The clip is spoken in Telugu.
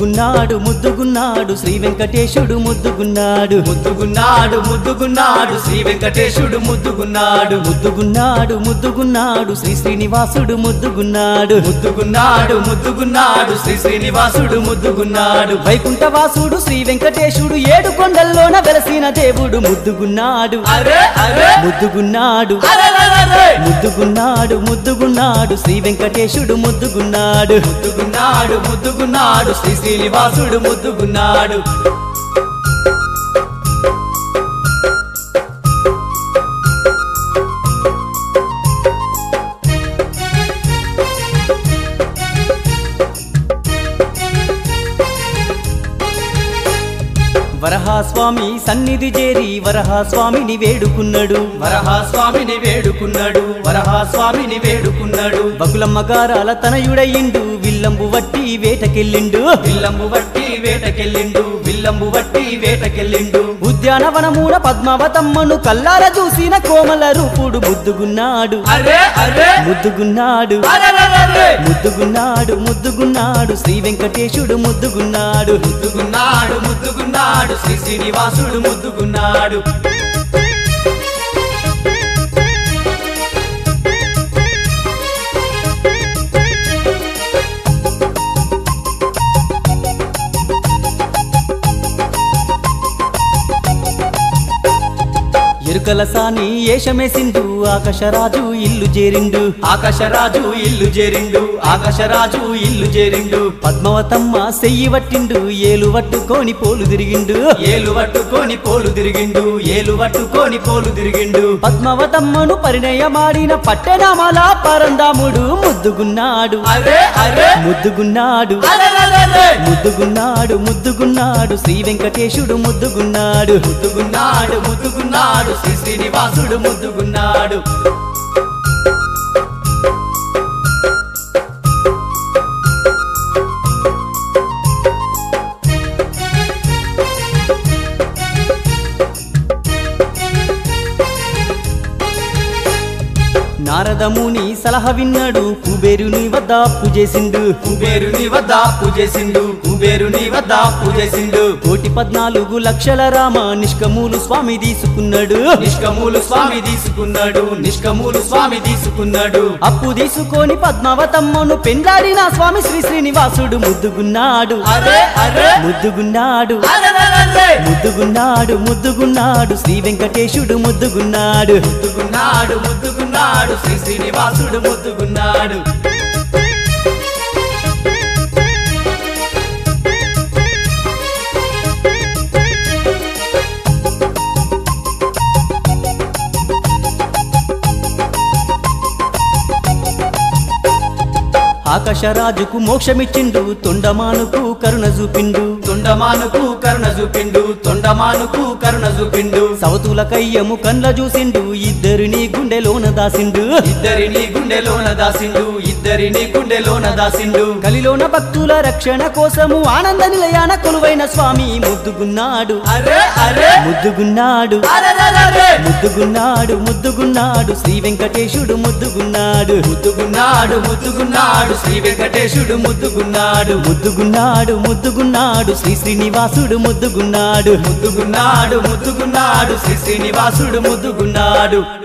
ముద్దుగున్నాడు ముద్దుగున్నాడు శ్రీ వెంకటేశుడు ముద్దుగున్నాడు ముద్దుగున్నాడు ముద్దుగున్నాడు శ్రీ వెంకటేశుడు ముద్దుగున్నాడు ముద్దుగున్నాడు ముద్దుగున్నాడు శ్రీ శ్రీనివాసుడు ముద్దుగున్నాడు ముద్దుగున్నాడు ముద్దుగున్నాడు శ్రీ శ్రీనివాసుడు ముద్దుగున్నాడు వైకుంఠవాసుడు శ్రీ వెంకటేశుడు ఏడు కొండల్లోన వెలసిన దేవుడు ముద్దుగున్నాడు అరే అరే ముద్దుగున్నాడు అరెరెరెరె! ముద్దుగున్నాడు ముద్దుగున్నాడు శ్రీ వెంకటేశుడు ముద్దుగున్నాడు ముద్దుగున్నాడు ముద్దుగున్నాడు శ్రీ శ్రీనివాసుడు ముద్దుగున్నాడు వరహాస్వామి సన్నిధి చేరి వరహాస్వామిని వేడుకున్నాడు వరహాస్వామిని వేడుకున్నాడు వరహాస్వామిని వేడుకున్నాడు బకులమ్మ గారాల తనయుడయిండు విల్లంబు వట్టి వేటకెళ్ళిండు విల్లంబు వట్టి వేటకెళ్ళిండు విల్లంబు వట్టి వేటకెళ్ళిండు ఉద్యానవనమూన పద్మావతమ్మను కల్లార చూసిన కోమల రూపుడు ముద్దుగున్నాడు అరే అరే ముద్దుగున్నాడు అరెరెరెరె! ముద్దుగున్నాడు ముద్దుగున్నాడు శ్రీ వెంకటేశుడు ముద్దుగున్నాడు ముద్దుగున్నాడు ముద్దుగున్నాడు శ్రీ శ్రీనివాసుడు ముద్దుగున్నాడు ఎరుకల సాని ఏషమేసిండు ఆకాశరాజు ఇల్లు చేరిండు ఆకాశరాజు ఇల్లు చేరిండు ఆకాశరాజు ఇల్లు చేరిండు పద్మావతమ్మ సెయ్యి పట్టిండు ఏలు పట్టుకొని పోలు తిరిగిండు ఏలు పట్టుకొని పోలు తిరిగిండు ఏలు పట్టుకొని పోలు తిరిగిండు పద్మావతమ్మను పరిణయమాడిన పట్టెనామాల పరందాముడు ముద్దుగున్నాడు అరే అరే ముద్దుగున్నాడు అరెరెరెరె! ముద్దుగున్నాడు ముద్దుగున్నాడు శ్రీ వెంకటేశుడు ముద్దుగున్నాడు ముద్దుగున్నాడు ముద్దుగున్నాడు శ్రీ శ్రీనివాసుడు ముద్దుగున్నాడు నారదముని సలహా విన్నాడు కుబేరుని వద్ద పూజేసిండు కుబేరుని వద్ద పూజేసిండు కుబేరుని వద్ద పూజేసిండు 1,14,00,000 రామ నిష్కమూలు స్వామి తీసుకున్నాడు నిష్కమూలు స్వామి తీసుకున్నాడు నిష్కమూలు స్వామి తీసుకున్నాడు అప్పు తీసుకొని పద్మావతమ్మను పెండ్లాడిన స్వామి శ్రీ శ్రీనివాసుడు ముద్దుగున్నాడు అరే అరే ముద్దుగున్నాడు అరెరెరెరె! ముద్దుగున్నాడు ముద్దుగున్నాడు శ్రీ వెంకటేశుడు ముద్దుగున్నాడు ముద్దుగున్నాడు ముద్దుగున్నాడు శ్రీ శ్రీనివాసుడు ముద్దుగున్నాడు ఆకాశరాజుకు మోక్షమిచ్చిండు తొండమానుకు కరుణ చూపిండు తొండమానుకు కరుణ చూపిండు తొండమానుకు కరుణ చూపిండు సవతుల కయ్యము కండ్ల చూసిండు ఇద్దరిని గుండెలోన దాసిండు ఇద్దరిని గుండెలోన దాసిండు ఇద్దరిని గుండెలోన దాసిండు కలిలోన భక్తుల రక్షణ కోసము ఆనంద నిలయాన కొలువైన స్వామి ముద్దుగున్నాడు అరే అరే ముద్దుగున్నాడు అరెరెరెరె! ముద్దుగున్నాడు ముద్దుగున్నాడు శ్రీ వెంకటేశుడు ముద్దుగున్నాడు ముద్దుగున్నాడు ముద్దుగున్నాడు శ్రీ వెంకటేశుడు ముద్దుగున్నాడు ముద్దుగున్నాడు ముద్దుగున్నాడు శ్రీ శ్రీనివాసుడు ముద్దుగున్నాడు ముద్దుగున్నాడు ముద్దుగున్నాడు శ్రీ శ్రీనివాసుడు ముద్దుగున్నాడు